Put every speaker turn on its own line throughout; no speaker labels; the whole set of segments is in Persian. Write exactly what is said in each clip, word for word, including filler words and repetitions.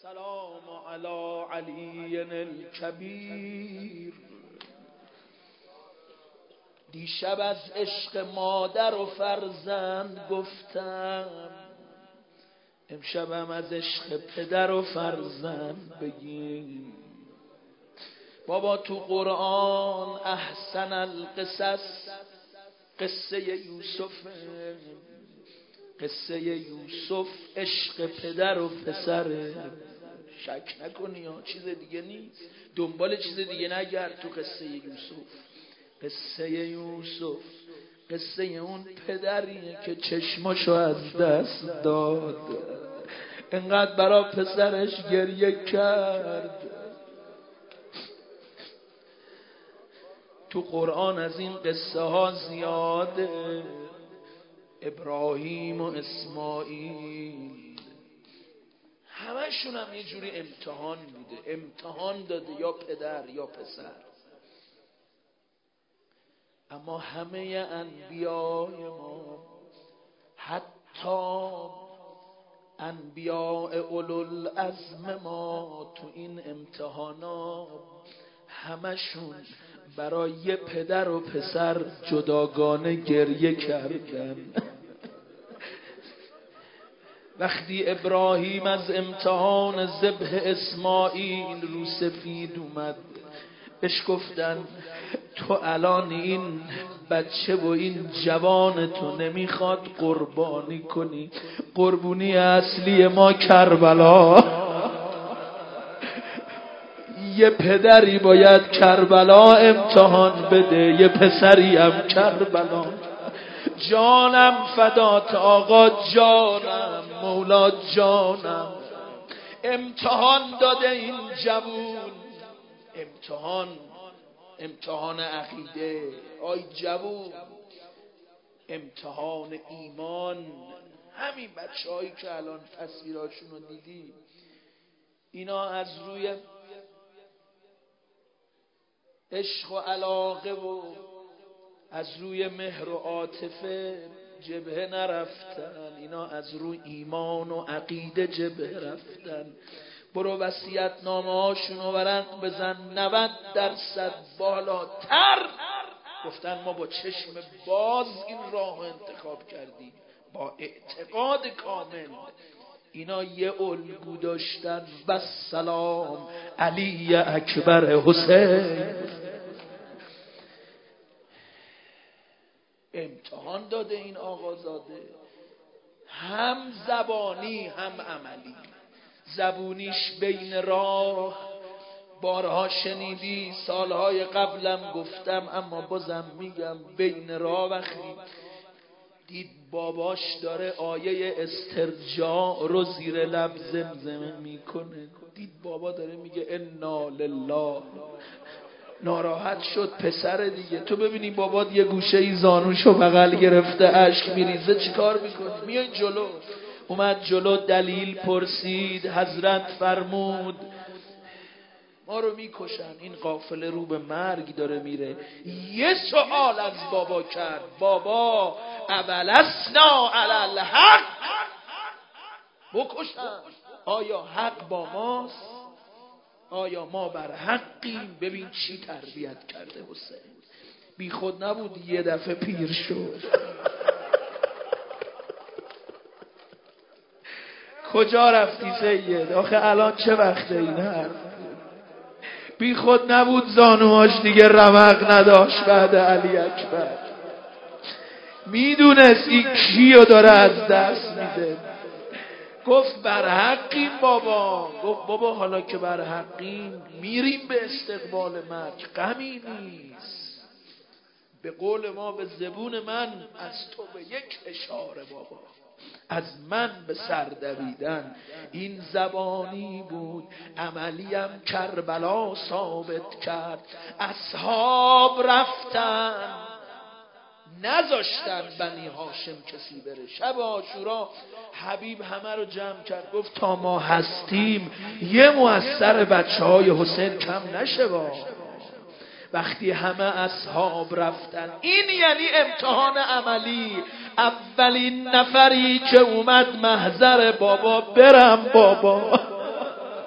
السلام علی علی الکبیر. دیشب از عشق مادر و فرزند گفتم، امشبم از عشق پدر و فرزند بگیم. بابا تو قرآن احسن القصص قصه یوسف، قصه یوسف عشق پدر و پسره. شک نکنی ها، چیز دیگه نیست، دنبال چیز دیگه نگرد. تو قصه یوسف، قصه یوسف قصه اون پدریه که چشماشو از دست داد، انقدر برا پسرش گریه کرد. تو قرآن از این قصه ها زیاده. ابراهیم و اسماعیل همشون هم یه جوری امتحان بوده، امتحان داده یا پدر یا پسر. اما همه انبیای ما، حتی انبیاء اولوالعزم ما، تو این امتحانا همشون برای یه پدر و پسر جداگانه گریه کردن. وقتی ابراهیم از امتحان ذبح اسماعیل رو سفید اومد، بهش گفتن تو الان این بچه و این جوان تو نمیخواد قربانی کنی، قربونی اصلی ما کربلا. یه پدری باید کربلا امتحان بده، یه پسری هم کربلا. جانم فدات آقا جانم، مولا جانم. امتحان داده این جوون، امتحان امتحان عقیده. آی جوون، امتحان ایمان. همین بچه هایی که الان تصویراشون رو دیدی، اینا از روی عشق و علاقه و از روی مهر و عاطفه جبهه نرفتن، اینا از روی ایمان و عقیده جبهه رفتن. برو وصیت نامه هاشون رو ورق بزن، نود درصد بالاتر گفتن ما با چشم باز این راه انتخاب کردیم، با اعتقاد کامل. اینا یه الگو داشتن، بس سلام علی اکبر حسین. امتحان داده این آقازاده، هم زبانی هم عملی. زبونیش بین راه، بارها شنیدی، سالهای قبلم گفتم اما بازم میگم، بین راه وقتی دید باباش داره آیه استرجاع رو زیر لب زمزمه میکنه، دید بابا داره میگه انا لله، ناراحت شد. پسر دیگه، تو ببینی بابات یه گوشه ای زانوشو بغل گرفته اشک میریزه، چیکار میکنی؟ میای جلو. اومد جلو، دلیل پرسید، حضرت فرمود ما رو میکشن، این قافله رو به مرگ داره میره. یه سوال از بابا کرد، بابا اولسنا علی الحق، بکشن، آیا حق با ماست؟ آیا ما بر حقیم؟ ببین چی تربیت کرده حسین، بی خود نبود یه دفعه پیر شد. کجا رفتی سید؟ آخه الان چه وقته این حرف؟ بی خود نبود زانوهاش دیگه رمق نداشت بعد علی اکبر. میدونست این کیو داره از دست میده. گفت بر حقیم بابا. گفت بابا حالا که بر حقیم میریم به استقبال مرگ، غمی نیست. به قول ما، به زبون من، از تو به یک اشاره بابا، از من به سر دویدن. این زبانی بود، عملیم کربلا ثابت کرد. اصحاب رفتن، نذاشتن بنی هاشم کسی بره. شب عاشورا حبیب همه رو جمع کرد، گفت تا ما هستیم یه موثر بچه های حسین کم نشه. با وقتی همه اصحاب رفتن، این یعنی امتحان عملی. اولین نفری که اومد محضر بابا، برم بابا.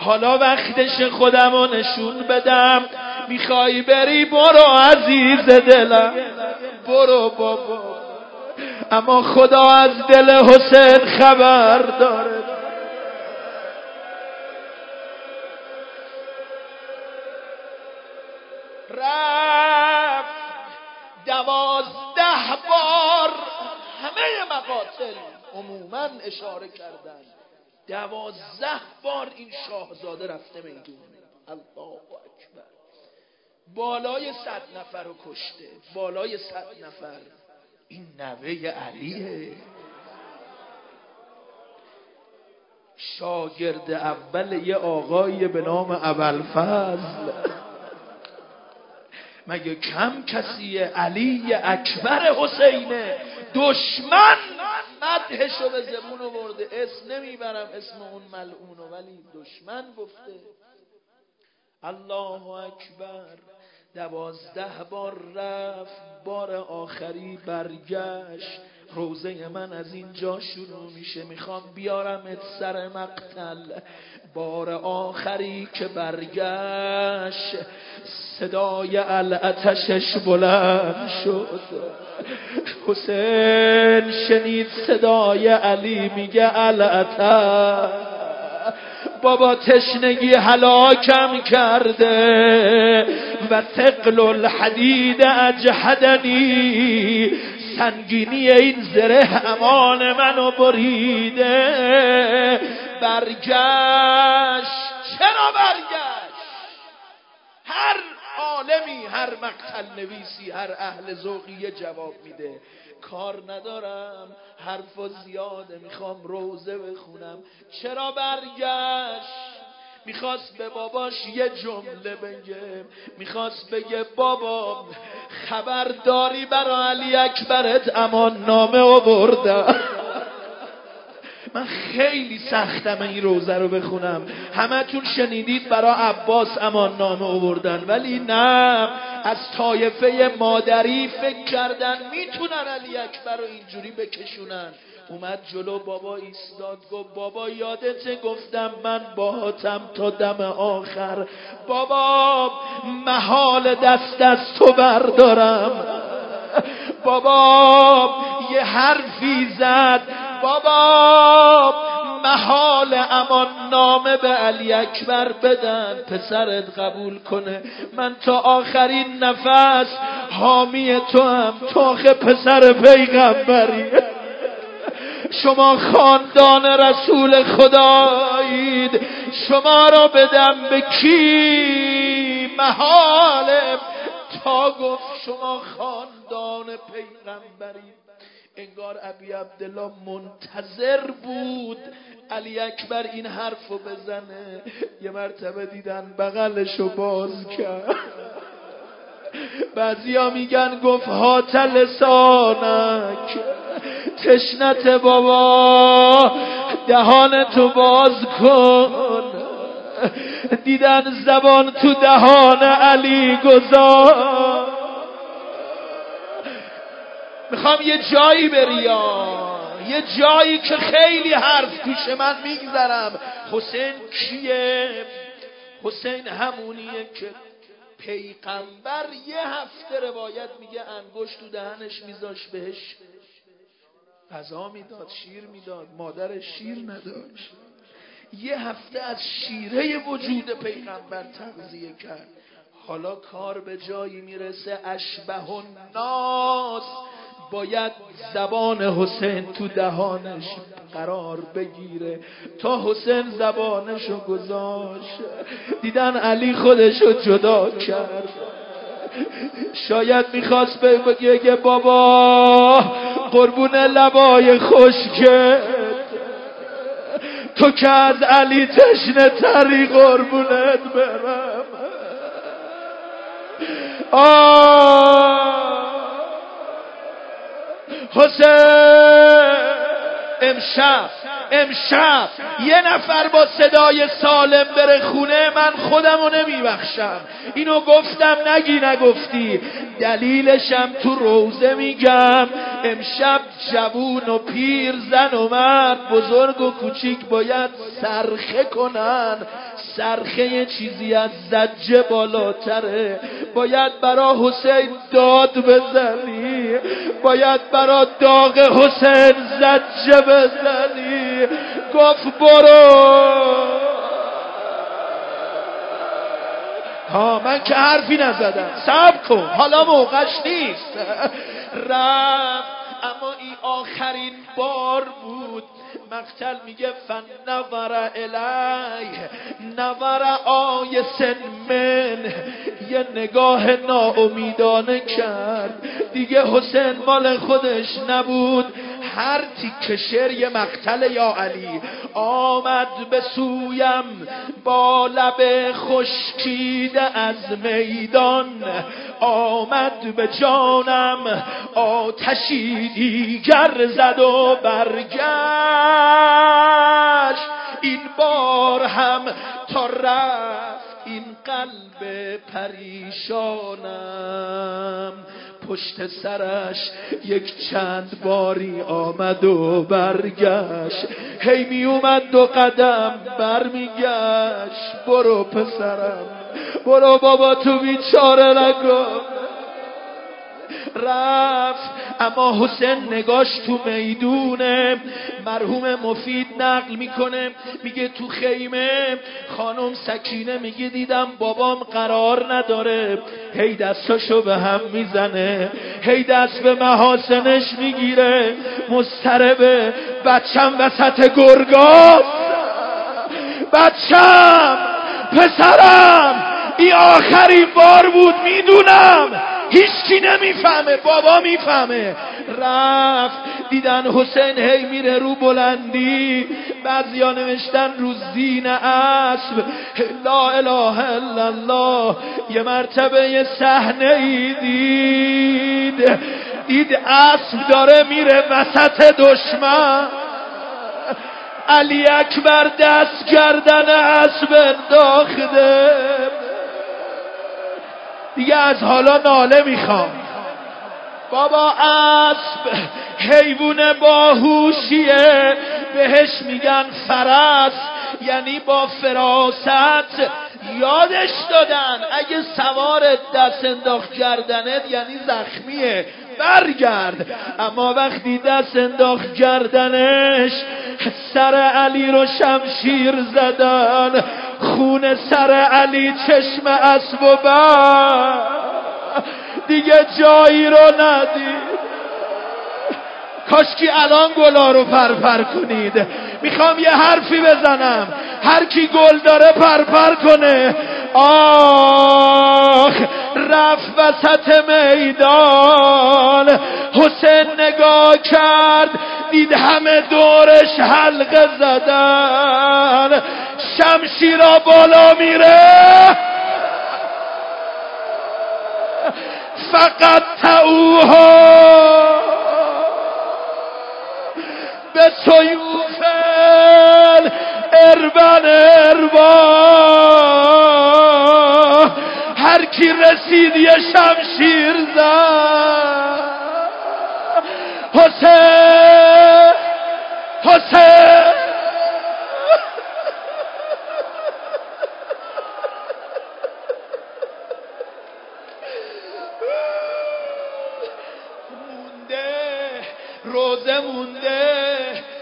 حالا وقتش خودمو نشون بدم. میخوای بری برو عزیز دلم، برو بابا، اما خدا از دل حسین خبر داره. رفت دوازده بار، همه مقاتل عموما اشاره کردن، دوازده بار این شاهزاده رفته میدون. الله اکبر. بالای صد نفر رو کشته، بالای صد نفر. این نوه علیه، شاگرد اول یه آقای به نام ابوالفضل. مگه کم کسیه؟ علی اکبر حسینه. دشمن مدحشو به زبون آورده، اسم نمیبرم اسم اون ملعونو، ولی دشمن گفته. الله اکبر. دوازده بار رفت، بار آخری برگشت. روزه من از اینجا شروع میشه، میخوام بیارمت سر مقتل. بار آخری که برگشت، صدای العتشش بلند شد. حسین شنید صدای علی میگه العتش، بابا تشنگی هلاکم کرده و ثقل الحدید اجحدنی، سنگینی این زره امان منو بریده. برگشت. چرا برگشت؟ هر عالمی، هر مقتل نویسی، هر اهل ذوقی جواب میده. کار ندارم، حرف زیاده، میخوام روزه بخونم. چرا برگشت؟ میخواست به باباش یه جمله بگه، میخواست بگه بابا خبرداری برای علی اکبرت امان نامه آوردم. من خیلی سختم این روزه رو بخونم. همتون شنیدید برای عباس امان نامه آوردن، ولی نه، از طایفه مادری فکر کردن میتونن علی اکبر رو اینجوری بکشونن. اومد جلو بابا ایستاد، گفت بابا یادته گفتم من باهاتم تا دم آخر؟ بابا محال دست از تو بردارم. بابا یه حرفی زد، بابا محال امان نامه به علی اکبر بدن، پسرت قبول کنه. من تا آخرین نفس حامی تو هم، تو آخه پسر پیغمبری، شما خاندان رسول خدایید، شما را بدم به کی؟ محاله. تا گفت شما خاندان پیغمبرید. انگار ابی عبدالله منتظر بود علی اکبر این حرفو بزنه. یه مرتبه دیدن بغلشو باز کرد. بعضیا میگن گفت هات لسانک، تشنت بابا دهانتو باز کن. دیدن زبان تو دهان علی گذار. میخوام یه جایی بریا، یه جایی که خیلی حرف توش من میگذرم. حسین کیه؟ حسین همونیه که پیغمبر یه هفته روایت میگه انگشت تو دهنش میذاش، بهش غذا میداد، شیر میداد، مادرش شیر نداشت. یه هفته از شیره وجود پیغمبر تغذیه کرد. حالا کار به جایی میرسه اشبه الناس باید زبان حسین تو دهانش قرار بگیره. تا حسین زبانشو گذاشت، دیدن علی خودشو جدا کرد. شاید میخواست بگه بابا قربون لبای خشکت، تو که از علی تشنه تری قربونت برم. آه حسین امشب امشب یه نفر با صدای سالم بره خونه، من خودمو نمیبخشم. اینو گفتم نگی نگفتی، دلیلشم تو روزه میگم. امشب جوون و پیر، زن و مرد، بزرگ و کوچیک باید صرخه کنن. صرخه یه چیزی از زجه بالاتره. باید برا حسین داد بزنی، باید برا داغ حسین زجه بزنی. گفت برو. ها من که حرفی نزدم، صبر کن حالا موقعش نیست. رفت، اما این آخرین بار بود. مقتل میگه فنظر الیه، نظر آیس من، یه نگاه ناامیدانه کرد. دیگه حسین مال خودش نبود. هر تیکه شعر یه مقتل یا علی. آمد به سویم با لب خشکیده از میدان، آمد به جانم آتشی دیگر زد و برگشت. این بار هم تا رفت این قلب پریشانم، پشت سرش یک چند باری آمد و برگشت. هی می اومد دو قدم برمیگشت. برو پسرم، برو بابا تو بیچاره نکن. رفت، اما حسین نگاش تو میدونه. مرحوم مفید نقل میکنه، میگه تو خیمه خانم سکینه میگه دیدم بابام قرار نداره، هی دستاشو به هم میزنه، هی دست به محاسنش میگیره، مضطربه. بچم وسط گرگاست، بچم، پسرم، این آخرین بار بود، میدونم هیچکی نمیفهمه، بابا میفهمه. رفت، دیدن حسین هی میره رو بلندی. بعضیا نوشتن رو زین اسب. لا اله الا الله. یه مرتبه یه صحنه ای دید، دید اسب داره میره وسط دشمن. علی اکبر دست گردن اسب انداخته. دیگه از حالا ناله میخوام. بابا اسب حیوان باهوشیه، بهش میگن فرس، یعنی با فراست. یادش دادن اگه سوار دست انداخت گردنت یعنی زخمیه، برگرد. اما وقتی دست انداخت گردنش، سر علی رو شمشیر زدن، خون سر علی چشم اسب و بر دیگه جایی رو ندید. کاشکی الان گلا رو پرپر کنید. میخوام یه حرفی بزنم، هر کی گل داره پرپر کنه. آخ رفت وسط میدان، حسین نگاه کرد، دید همه دورش حلقه زدن، شمشیرا بالا میره. فقط تاوها به سیوف اربن اربا. هر کی رسید یه شمشیر زد. حسین، حسین، روزه مونده.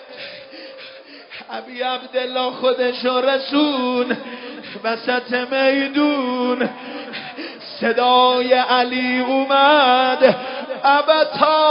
ابی عبدالله خودشو رسون وسط میدون. صدای علی اومد، ابتا،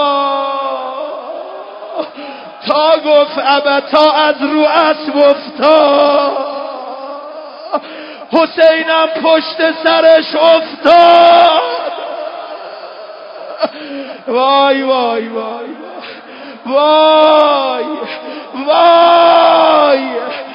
تا گفت ابتا از رو اسب افتاد. حسینم پشت سرش افتاد. وای وای وای وای وای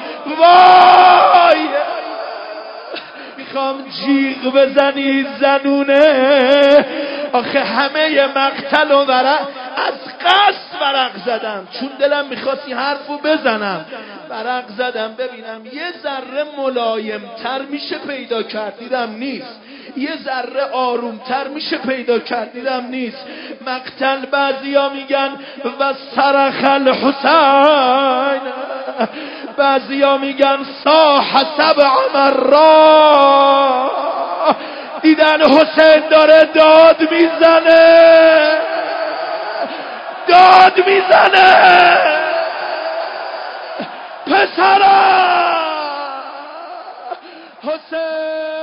وای. میخوام جیغ بزنی زنونه. آخه همه مقتل و ورق از قصد ورق زدم، چون دلم میخواست این حرفو بزنم ورق زدم ببینم یه ذره ملایمتر میشه پیدا کرد، دیدم نیست. یه ذره آرومتر میشه پیدا کرد، دیدم نیست. مقتل بعضیا میگن و صرخ الحسین، بعضیا میگن صاح سبع مرات، دیدن حسین داره داد میزنه داد میزنه پسرم حسین